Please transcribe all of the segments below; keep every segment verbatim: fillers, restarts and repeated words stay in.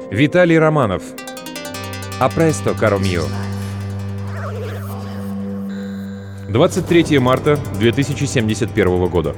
Виталий Романов. Апресто, каро мио. двадцать третьего марта две тысячи семьдесят первого года.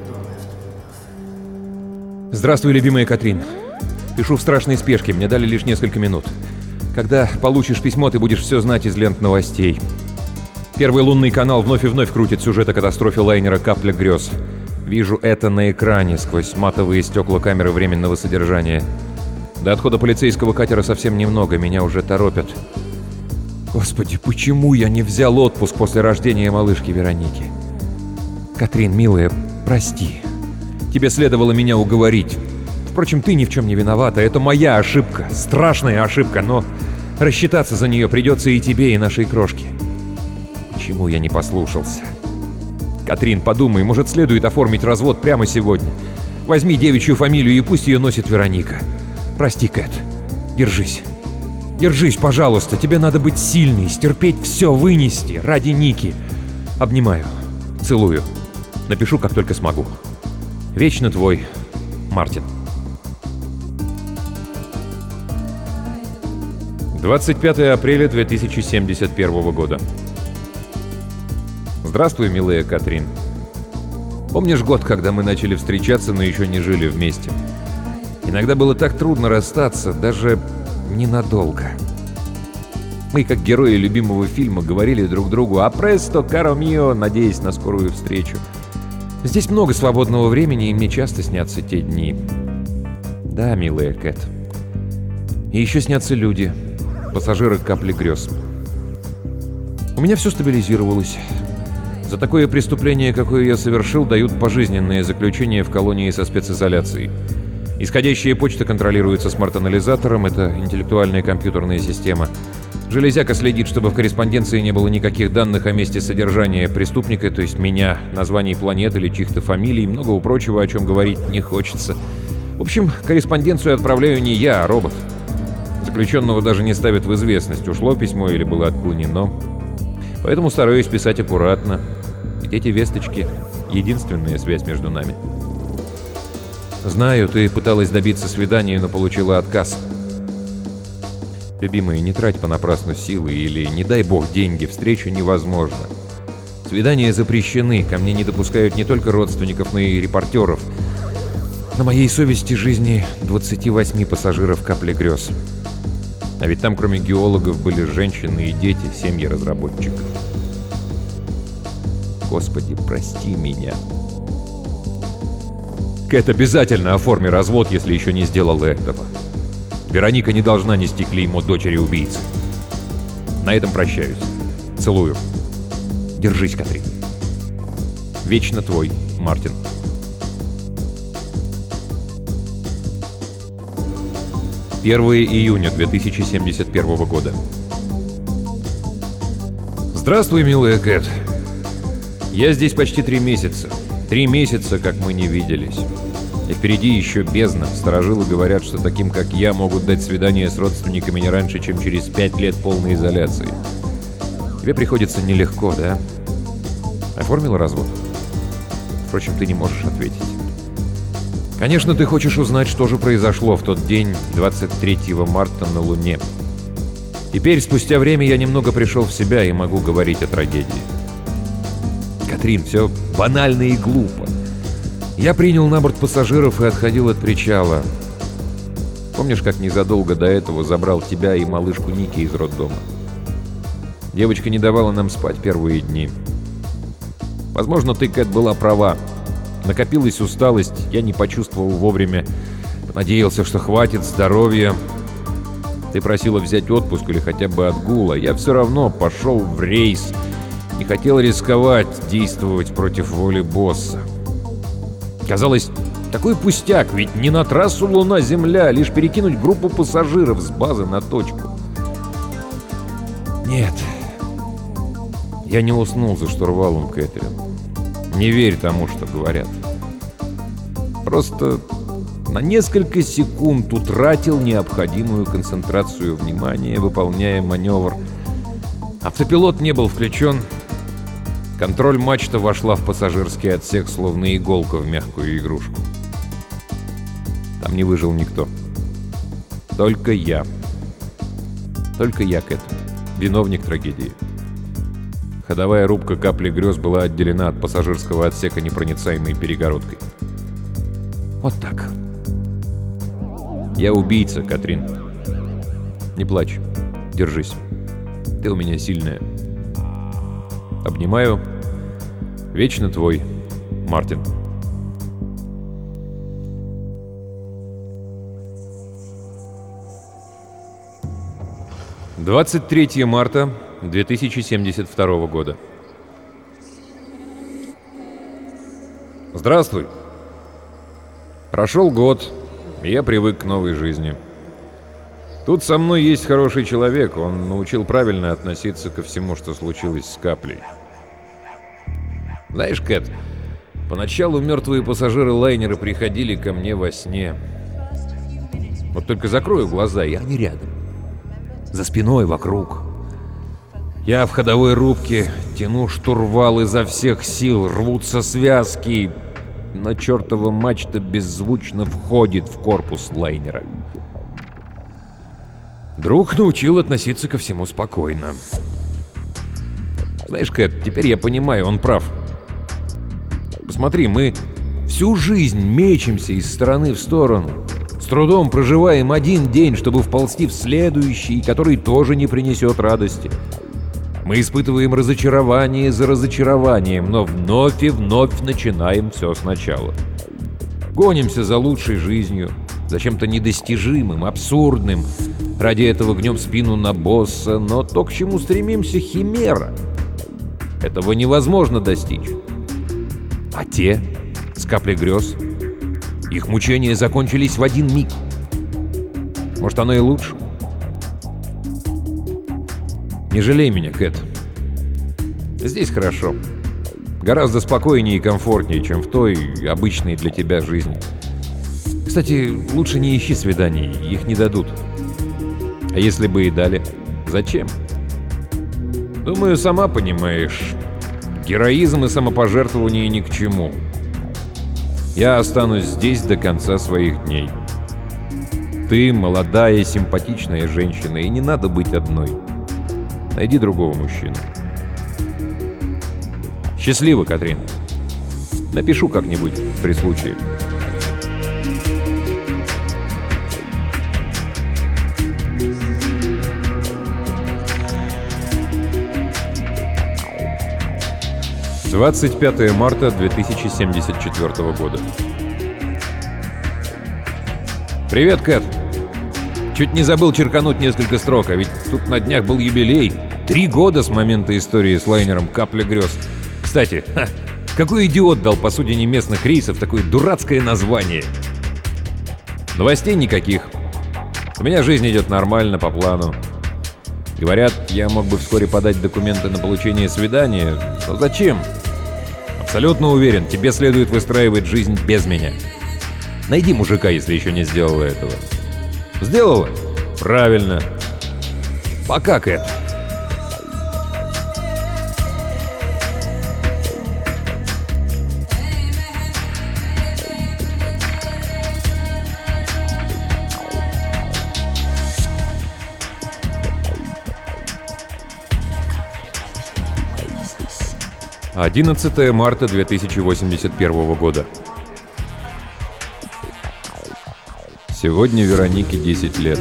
Здравствуй, любимая Катрин. Пишу в страшной спешке, мне дали лишь несколько минут. Когда получишь письмо, ты будешь все знать из лент новостей. Первый лунный канал вновь и вновь крутит сюжет о катастрофе лайнера «Капля грез». Вижу это на экране сквозь матовые стекла камеры временного содержания. До отхода полицейского катера совсем немного, меня уже торопят. Господи, почему я не взял отпуск после рождения малышки Вероники? Катрин, милая, прости. Тебе следовало меня уговорить. Впрочем, ты ни в чем не виновата, это моя ошибка, страшная ошибка, но рассчитаться за нее придется и тебе, и нашей крошке. Почему я не послушался? Катрин, подумай, может, следует оформить развод прямо сегодня? Возьми девичью фамилию и пусть ее носит Вероника. Прости, Кэт. Держись. Держись, пожалуйста. Тебе надо быть сильной, стерпеть все, вынести ради Ники. Обнимаю. Целую. Напишу, как только смогу. Вечно твой, Мартин. двадцать пятого апреля две тысячи семьдесят первого года. Здравствуй, милая Катрин. Помнишь год, когда мы начали встречаться, но еще не жили вместе? Иногда было так трудно расстаться, даже ненадолго. Мы, как герои любимого фильма, говорили друг другу «Апресто, каро мио», надеясь на скорую встречу. Здесь много свободного времени, и мне часто снятся те дни. Да, милая Кэт. И еще снятся люди, пассажиры «Капли грез». У меня все стабилизировалось. За такое преступление, какое я совершил, дают пожизненное заключение в колонии со специзоляцией. Исходящая почта контролируется смарт-анализатором, это интеллектуальная компьютерная система. Железяка следит, чтобы в корреспонденции не было никаких данных о месте содержания преступника, то есть меня, названий планет или чьих-то фамилий и многого прочего, о чем говорить не хочется. В общем, корреспонденцию отправляю не я, а робот. Заключенного даже не ставят в известность, ушло письмо или было отклонено. Поэтому стараюсь писать аккуратно, ведь эти весточки — единственная связь между нами. Знаю, ты пыталась добиться свидания, но получила отказ. Любимая, не трать понапрасну силы или, не дай бог, деньги, встреча невозможна. Свидания запрещены, ко мне не допускают не только родственников, но и репортеров. На моей совести жизни двадцати восьми пассажиров «Капли грез». А ведь там, кроме геологов, были женщины и дети, семьи разработчиков. Господи, прости меня. Кэт, обязательно оформи развод, если еще не сделал этого. Вероника не должна нести клеймо дочери-убийцы. На этом прощаюсь. Целую. Держись, Катрин. Вечно твой, Мартин. первого июня две тысячи семьдесят первого года. Здравствуй, милая Кэт. Я здесь почти три месяца. Три месяца, как мы не виделись. И впереди еще бездна. Старожилы говорят, что таким, как я, могут дать свидание с родственниками не раньше, чем через пять лет полной изоляции. Тебе приходится нелегко, да? Оформила развод? Впрочем, ты не можешь ответить. Конечно, ты хочешь узнать, что же произошло в тот день, двадцать третьего марта, на Луне. Теперь, спустя время, я немного пришел в себя и могу говорить о трагедии. Катрин, все банально и глупо. Я принял на борт пассажиров и отходил от причала. Помнишь, как незадолго до этого забрал тебя и малышку Ники из роддома? Девочка не давала нам спать первые дни. Возможно, ты, Кэт, была права. Накопилась усталость, я не почувствовал вовремя. Надеялся, что хватит здоровья. Ты просила взять отпуск или хотя бы отгула. Я все равно пошел в рейс. Не хотел рисковать, действовать против воли босса. Казалось, такой пустяк, ведь не на трассу Луна-Земля, лишь перекинуть группу пассажиров с базы на точку. Нет. Я не уснул за штурвалом, Кэтрин. Не верь тому, что говорят. Просто на несколько секунд утратил необходимую концентрацию внимания, выполняя маневр. Автопилот не был включен. Контроль-мачта вошла в пассажирский отсек, словно иголка в мягкую игрушку. Там не выжил никто. Только я. Только я, Кэт. Виновник трагедии. Ходовая рубка «Капли грез» была отделена от пассажирского отсека непроницаемой перегородкой. Вот так. Я убийца, Катрин. Не плачь. Держись. Ты у меня сильная. Обнимаю. Вечно твой, Мартин. двадцать третьего марта две тысячи семьдесят второго года. Здравствуй. Прошел год, и я привык к новой жизни. Тут со мной есть хороший человек, он научил правильно относиться ко всему, что случилось с Каплей. Знаешь, Кэт, поначалу мертвые пассажиры лайнера приходили ко мне во сне. Вот только закрою глаза, и они рядом. За спиной, вокруг. Я в ходовой рубке, тяну штурвал изо всех сил, рвутся связки, но чертова мачта беззвучно входит в корпус лайнера. Друг научил относиться ко всему спокойно. Знаешь, Кэт, теперь я понимаю, он прав. Посмотри, мы всю жизнь мечемся из стороны в сторону. С трудом проживаем один день, чтобы вползти в следующий, который тоже не принесет радости. Мы испытываем разочарование за разочарованием, но вновь и вновь начинаем все сначала. Гонимся за лучшей жизнью, за чем-то недостижимым, абсурдным. Ради этого гнем спину на босса, но то, к чему стремимся, химера. Этого невозможно достичь. А те, с каплей грез, их мучения закончились в один миг. Может, оно и лучше? Не жалей меня, Кэт. Здесь хорошо. Гораздо спокойнее и комфортнее, чем в той обычной для тебя жизни. Кстати, лучше не ищи свиданий, их не дадут. А если бы и дали, зачем? Думаю, сама понимаешь, героизм и самопожертвование ни к чему. Я останусь здесь до конца своих дней. Ты молодая, симпатичная женщина, и не надо быть одной. Найди другого мужчину. Счастливо, Катрин. Напишу как-нибудь при случае. двадцать пятого марта две тысячи семьдесят четвёртого года. Привет, Кэт. Чуть не забыл черкануть несколько строк, а ведь тут на днях был юбилей. Три года с момента истории с лайнером «Капля грез». Кстати, ха, какой идиот дал посудине местных рейсов такое дурацкое название? Новостей никаких. У меня жизнь идет нормально, по плану. Говорят, я мог бы вскоре подать документы на получение свидания, но зачем? Абсолютно уверен, тебе следует выстраивать жизнь без меня. Найди мужика, если еще не сделала этого. Сделала? Правильно. Пока, Кэт. одиннадцатого марта две тысячи восемьдесят первого года. Сегодня Веронике десять лет.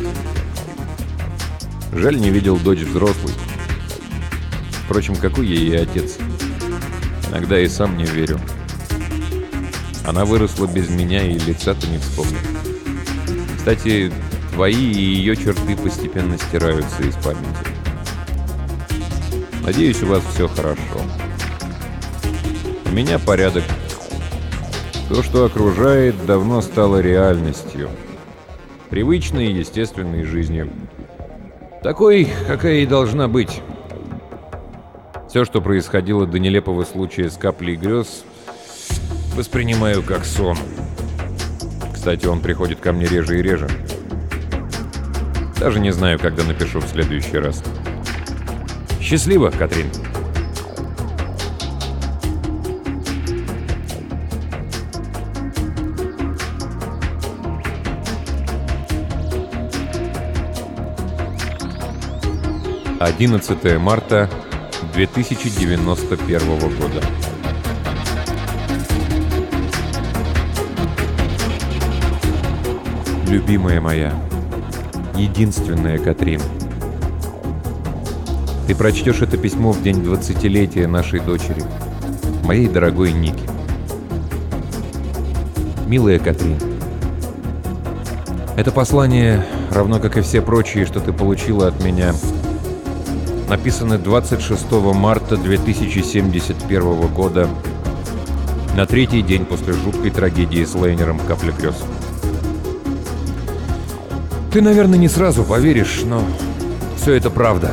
Жаль, не видел дочь взрослой. Впрочем, какой ей и отец. Иногда и сам не верю. Она выросла без меня, и лица-то не вспомню. Кстати, твои и ее черты постепенно стираются из памяти. Надеюсь, у вас все хорошо. У меня порядок. То, что окружает, давно стало реальностью. Привычной и естественной жизнью. Такой, какая и должна быть. Все, что происходило до нелепого случая с каплей грез, воспринимаю как сон. Кстати, он приходит ко мне реже и реже. Даже не знаю, когда напишу в следующий раз. Счастливо, Катрин. одиннадцатое марта две тысячи девяносто первого года. Любимая моя, единственная Катрин, ты прочтешь это письмо в день двадцатилетия нашей дочери, моей дорогой Ники. Милая Катрин, это послание, равно как и все прочие, что ты получила от меня, написано двадцать шестого марта две тысячи семьдесят первого года, на третий день после жуткой трагедии с лайнером «Капля-Крёс». Ты, наверное, не сразу поверишь, но все это правда.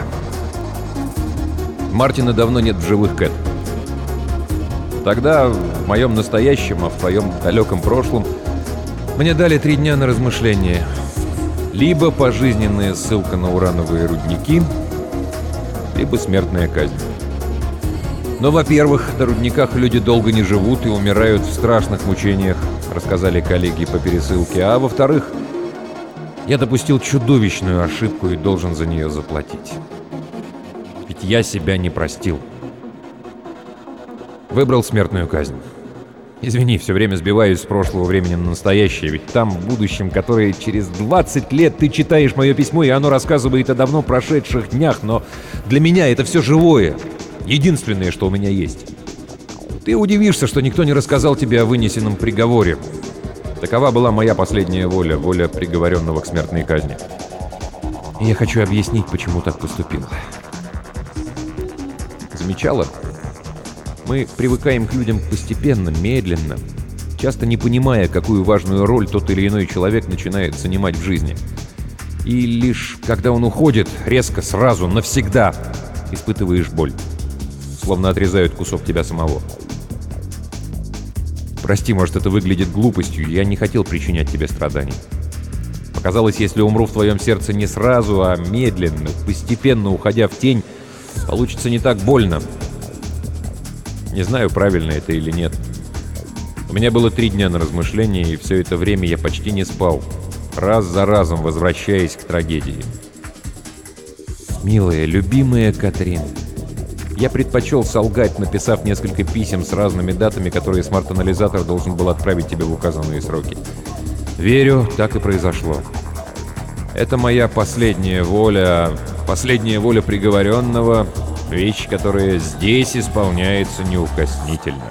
Мартина давно нет в живых, Кэт. Тогда, в моем настоящем, а в твоем далеком прошлом, мне дали три дня на размышление. Либо пожизненная ссылка на урановые рудники, либо смертная казнь. Но, во-первых, на рудниках люди долго не живут и умирают в страшных мучениях, рассказали коллеги по пересылке. А во-вторых, я допустил чудовищную ошибку и должен за нее заплатить. Ведь я себя не простил. Выбрал смертную казнь. Извини, все время сбиваюсь с прошлого времени на настоящее, ведь там, в будущем, которое через двадцать лет, ты читаешь мое письмо, и оно рассказывает о давно прошедших днях, но для меня это все живое. Единственное, что у меня есть. Ты удивишься, что никто не рассказал тебе о вынесенном приговоре. Такова была моя последняя воля, воля приговоренного к смертной казни. И я хочу объяснить, почему так поступил. Замечала? Мы привыкаем к людям постепенно, медленно, часто не понимая, какую важную роль тот или иной человек начинает занимать в жизни. И лишь когда он уходит, резко, сразу, навсегда испытываешь боль. Словно отрезают кусок тебя самого. Прости, может, это выглядит глупостью, я не хотел причинять тебе страданий. Показалось, если умру в твоем сердце не сразу, а медленно, постепенно уходя в тень, получится не так больно. Не знаю, правильно это или нет. У меня было три дня на размышление, и все это время я почти не спал, раз за разом возвращаясь к трагедии. Милая, любимая Катрин, я предпочел солгать, написав несколько писем с разными датами, которые смарт-анализатор должен был отправить тебе в указанные сроки. Верю, так и произошло. Это моя последняя воля, последняя воля приговоренного, вещь, которая здесь исполняется неукоснительно.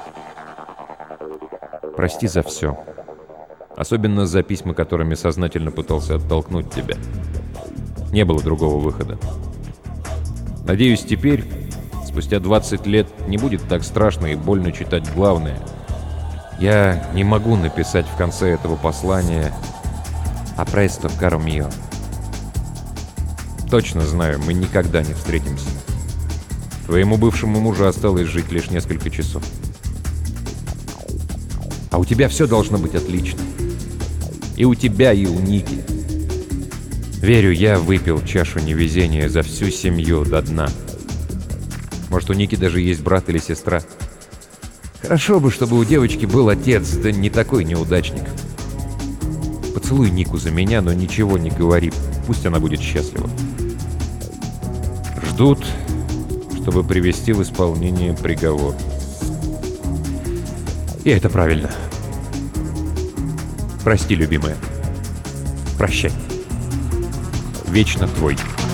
Прости за все. Особенно за письма, которыми сознательно пытался оттолкнуть тебя. Не было другого выхода. Надеюсь, теперь, спустя двадцать лет, не будет так страшно и больно читать главное. Я не могу написать в конце этого послания «A presto, caro mio». Точно знаю, мы никогда не встретимся. Твоему бывшему мужу осталось жить лишь несколько часов. А у тебя все должно быть отлично. И у тебя, и у Ники. Верю, я выпил чашу невезения за всю семью до дна. Может, у Ники даже есть брат или сестра. Хорошо бы, чтобы у девочки был отец, да не такой неудачник. Поцелуй Нику за меня, но ничего не говори. Пусть она будет счастлива. Ждут, чтобы привести в исполнение приговор. И это правильно. Прости, любимая. Прощай. Вечно твой.